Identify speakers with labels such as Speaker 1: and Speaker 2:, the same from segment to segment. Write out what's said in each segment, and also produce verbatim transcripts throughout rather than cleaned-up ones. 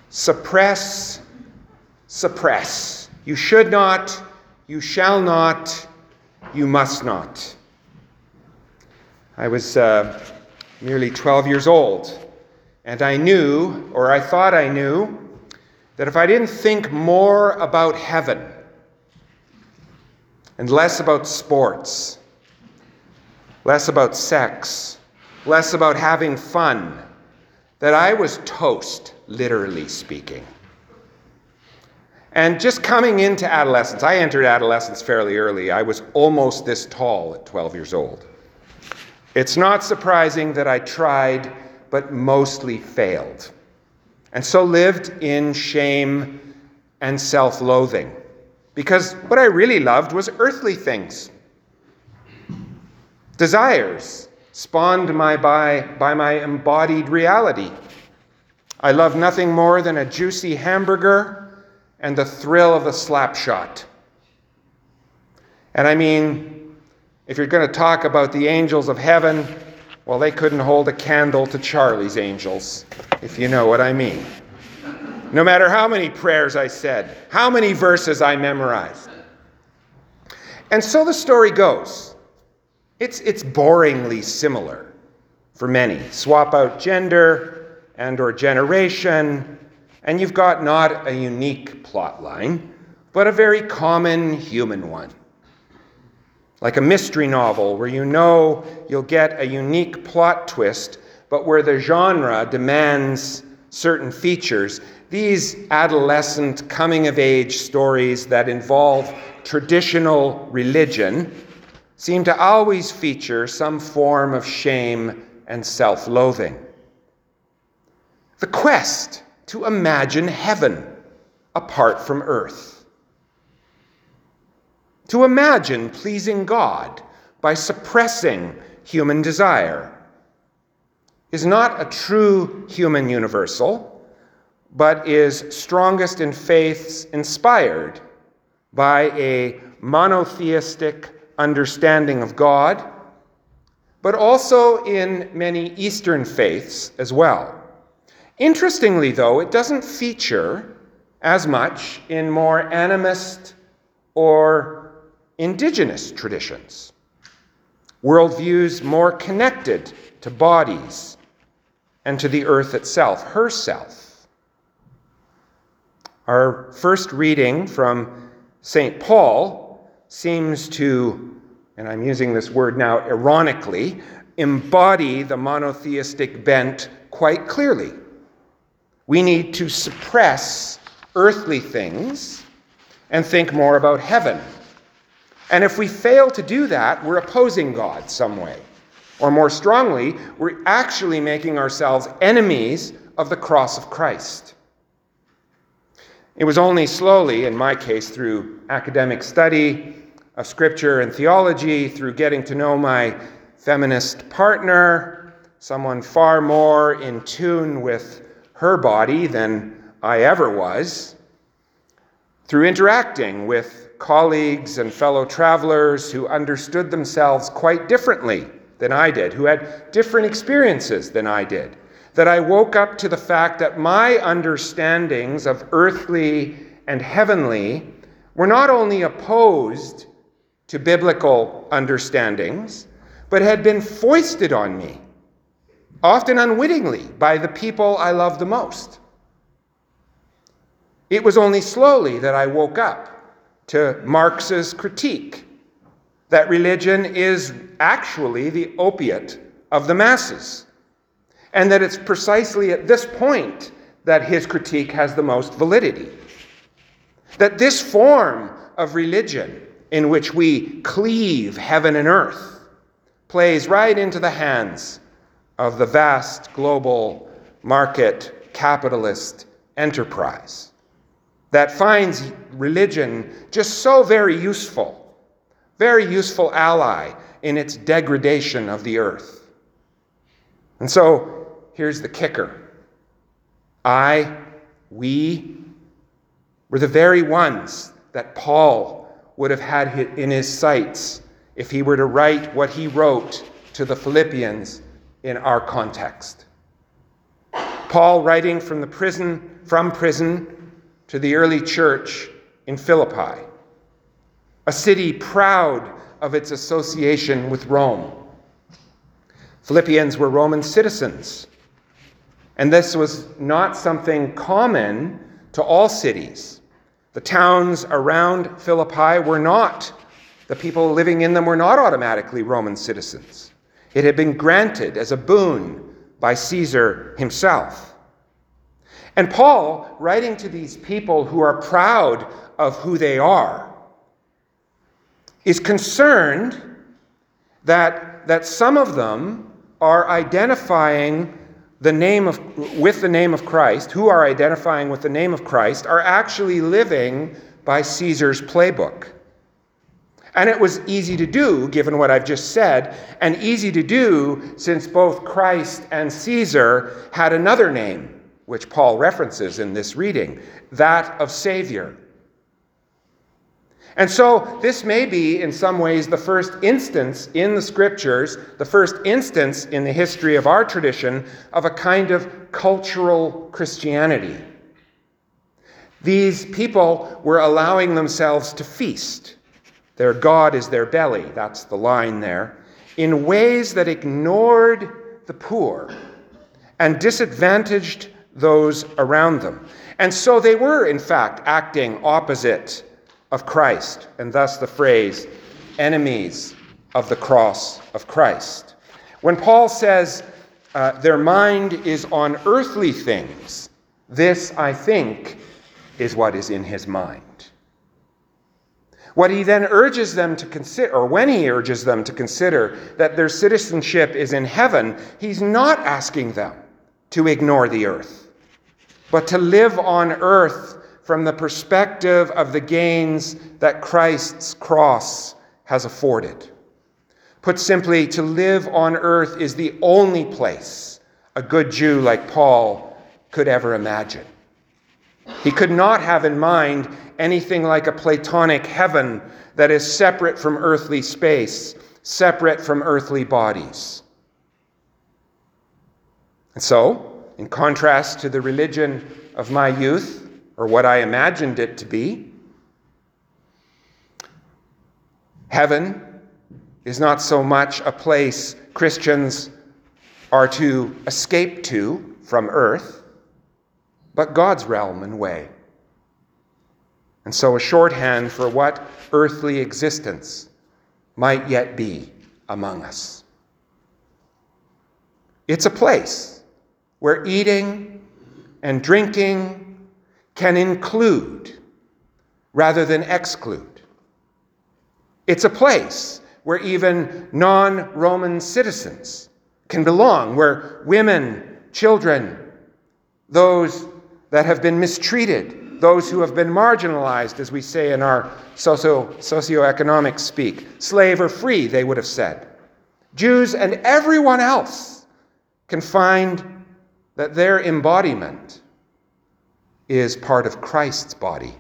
Speaker 1: Suppress, suppress. You should not, you shall not, you must not. I was uh, merely twelve years old, and I knew, or I thought I knew, that if I didn't think more about heaven and less about sports, less about sex, less about having fun, that I was toast, literally speaking. And just coming into adolescence, I entered adolescence fairly early. I was almost this tall at twelve years old. It's not surprising that I tried, but mostly failed, and so lived in shame and self-loathing, because what I really loved was earthly things. Desires spawned my by, by my embodied reality. I loved nothing more than a juicy hamburger and the thrill of the slap shot. And I mean, if you're going to talk about the angels of heaven, well, they couldn't hold a candle to Charlie's angels, if you know what I mean. No matter how many prayers I said, how many verses I memorized. And so the story goes. It's, it's boringly similar for many. Swap out gender and or generation, and you've got not a unique plot line, but a very common human one. Like a mystery novel where you know you'll get a unique plot twist, but where the genre demands certain features. These adolescent coming-of-age stories that involve traditional religion seem to always feature some form of shame and self-loathing. The quest to imagine heaven apart from earth. To imagine pleasing God by suppressing human desire is not a true human universal, but is strongest in faiths inspired by a monotheistic understanding of God, but also in many Eastern faiths as well. Interestingly, though, it doesn't feature as much in more animist or indigenous traditions, worldviews more connected to bodies and to the earth itself, herself. Our first reading from Saint Paul seems to, and I'm using this word now ironically, embody the monotheistic bent quite clearly. We need to suppress earthly things and think more about heaven. And if we fail to do that, we're opposing God some way. Or more strongly, we're actually making ourselves enemies of the cross of Christ. It was only slowly, in my case, through academic study of scripture and theology, through getting to know my feminist partner, someone far more in tune with her body than I ever was, through interacting with colleagues and fellow travelers who understood themselves quite differently than I did, who had different experiences than I did, that I woke up to the fact that my understandings of earthly and heavenly were not only opposed to biblical understandings, but had been foisted on me, often unwittingly, by the people I love the most. It was only slowly that I woke up to Marx's critique that religion is actually the opiate of the masses, and that it's precisely at this point that his critique has the most validity. That this form of religion in which we cleave heaven and earth plays right into the hands of the vast global market capitalist enterprise that finds religion just so very useful, very useful ally in its degradation of the earth. And so here's the kicker. I, we, were the very ones that Paul would have had in his sights if he were to write what he wrote to the Philippians in our context. Paul writing from the prison, from prison to the early church in Philippi, a city proud of its association with Rome. Philippians were Roman citizens, and this was not something common to all cities. The towns around Philippi were not, the people living in them were not automatically Roman citizens. It had been granted as a boon by Caesar himself. And Paul, writing to these people who are proud of who they are, is concerned that, that some of them are identifying the name of, with the name of Christ, who are identifying with the name of Christ, are actually living by Caesar's playbook. And it was easy to do, given what I've just said, and easy to do since both Christ and Caesar had another name, which Paul references in this reading, that of Savior. And so this may be, in some ways, the first instance in the Scriptures, the first instance in the history of our tradition of a kind of cultural Christianity. These people were allowing themselves to feast. Their God is their belly, that's the line there, in ways that ignored the poor and disadvantaged those around them. And so they were, in fact, acting opposite of Christ, and thus the phrase, enemies of the cross of Christ. When Paul says uh, their mind is on earthly things, this, I think, is what is in his mind. What he then urges them to consider, or when he urges them to consider that their citizenship is in heaven, he's not asking them to ignore the earth, but to live on earth from the perspective of the gains that Christ's cross has afforded. Put simply, to live on earth is the only place a good Jew like Paul could ever imagine. He could not have in mind anything like a Platonic heaven that is separate from earthly space, separate from earthly bodies. And so, in contrast to the religion of my youth, or what I imagined it to be, heaven is not so much a place Christians are to escape to from earth, but God's realm and way. And so a shorthand for what earthly existence might yet be among us. It's a place where eating and drinking can include rather than exclude. It's a place where even non-Roman citizens can belong, where women, children, those that have been mistreated, those who have been marginalized, as we say in our socio socioeconomic speak, slave or free, they would have said. Jews and everyone else can find that their embodiment is part of Christ's body.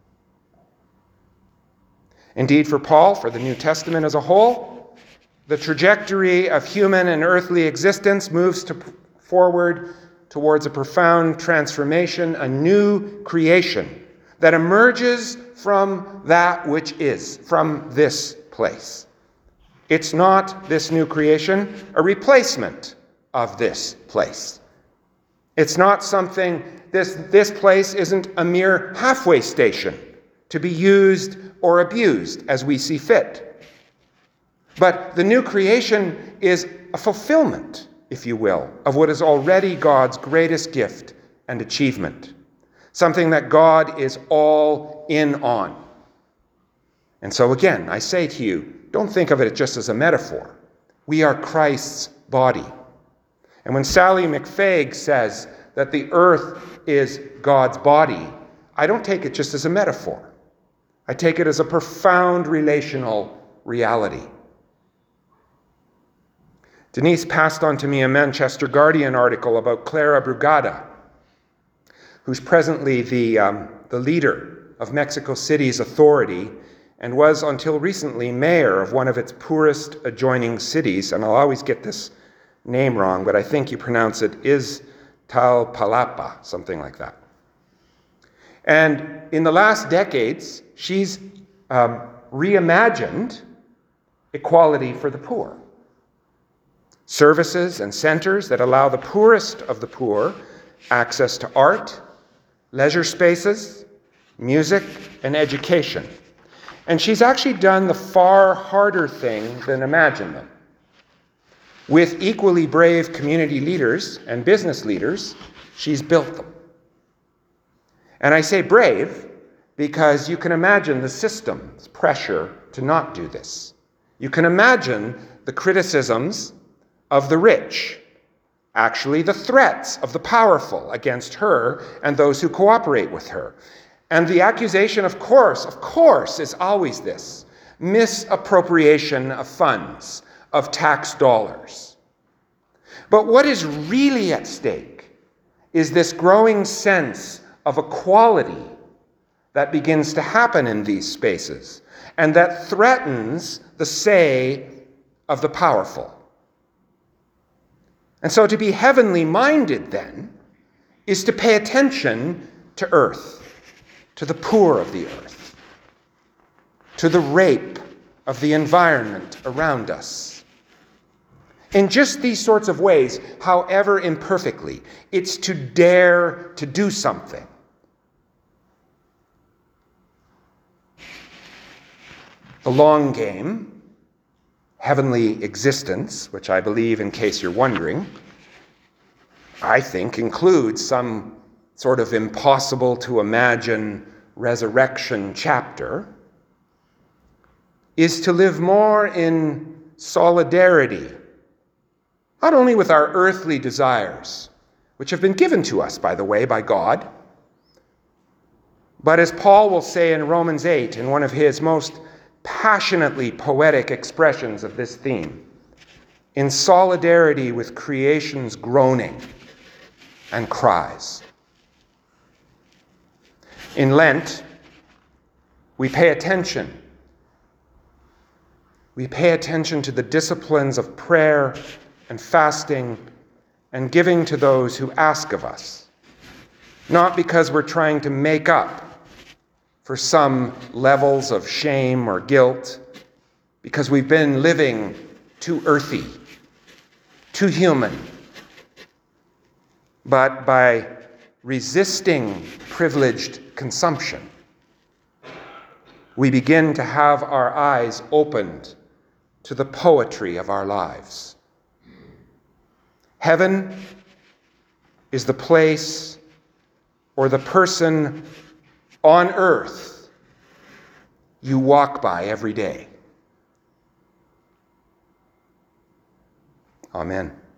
Speaker 1: Indeed, for Paul, for the New Testament as a whole, the trajectory of human and earthly existence moves to forward towards a profound transformation, a new creation that emerges from that which is, from this place. It's not, this new creation, a replacement of this place. It's not something, this, this place isn't a mere halfway station to be used or abused as we see fit. But the new creation is a fulfillment, if you will, of what is already God's greatest gift and achievement. Something that God is all in on. And so again, I say to you, don't think of it just as a metaphor. We are Christ's body. And when Sally McFaig says that the earth is God's body, I don't take it just as a metaphor. I take it as a profound relational reality. Denise passed on to me a Manchester Guardian article about Clara Brugada, who's presently the, um, the leader of Mexico City's authority and was until recently mayor of one of its poorest adjoining cities. And I'll always get this name wrong, but I think you pronounce it Is, Talpalapa, something like that. And in the last decades, she's um, reimagined equality for the poor. Services and centers that allow the poorest of the poor access to art, leisure spaces, music, and education. And she's actually done the far harder thing than imagine them. With equally brave community leaders and business leaders, she's built them. And I say brave because you can imagine the system's pressure to not do this. You can imagine the criticisms of the rich, actually the threats of the powerful against her and those who cooperate with her. And the accusation, of course, of course, is always this: misappropriation of funds, of tax dollars. But what is really at stake is this growing sense of equality that begins to happen in these spaces and that threatens the say of the powerful. And so to be heavenly minded, then, is to pay attention to earth, to the poor of the earth, to the rape of the environment around us. In just these sorts of ways, however imperfectly, it's to dare to do something. The long game, heavenly existence, which I believe, in case you're wondering, I think includes some sort of impossible to imagine resurrection chapter, is to live more in solidarity, not only with our earthly desires, which have been given to us, by the way, by God, but as Paul will say in Romans eight, in one of his most passionately poetic expressions of this theme, in solidarity with creation's groaning and cries. In Lent, we pay attention. We pay attention to the disciplines of prayer and fasting and giving to those who ask of us, not because we're trying to make up for some levels of shame or guilt, because we've been living too earthy, too human, but by resisting privileged consumption, we begin to have our eyes opened to the poetry of our lives. Heaven is the place or the person on earth you walk by every day. Amen.